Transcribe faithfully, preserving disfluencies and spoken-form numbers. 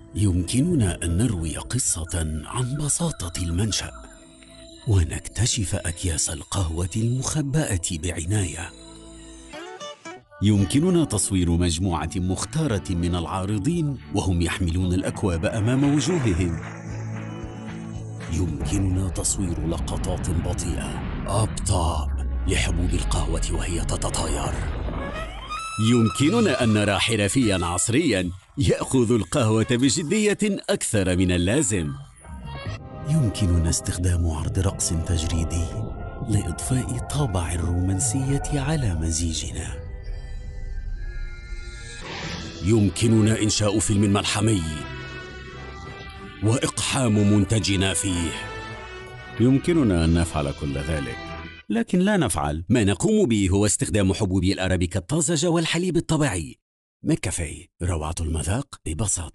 يمكننا أن نروي قصة عن بساطة المنشأ ونكتشف أكياس القهوة المخبأة بعناية. يمكننا تصوير مجموعة مختارة من العارضين وهم يحملون الأكواب أمام وجوههم. يمكننا تصوير لقطات بطيئة أبطأ لحبوب القهوة وهي تتطاير. يمكننا أن نرى حرفياً عصرياً يأخذ القهوة بجدية أكثر من اللازم. يمكننا استخدام عرض رقص تجريدي لإضفاء طابع الرومانسية على مزيجنا. يمكننا إنشاء فيلم ملحمي وإقحام منتجنا فيه. يمكننا أن نفعل كل ذلك، لكن لا نفعل. ما نقوم به هو استخدام حبوب الأرابيكا الطازجة والحليب الطبيعي. مكافي، روعة المذاق ببساطة.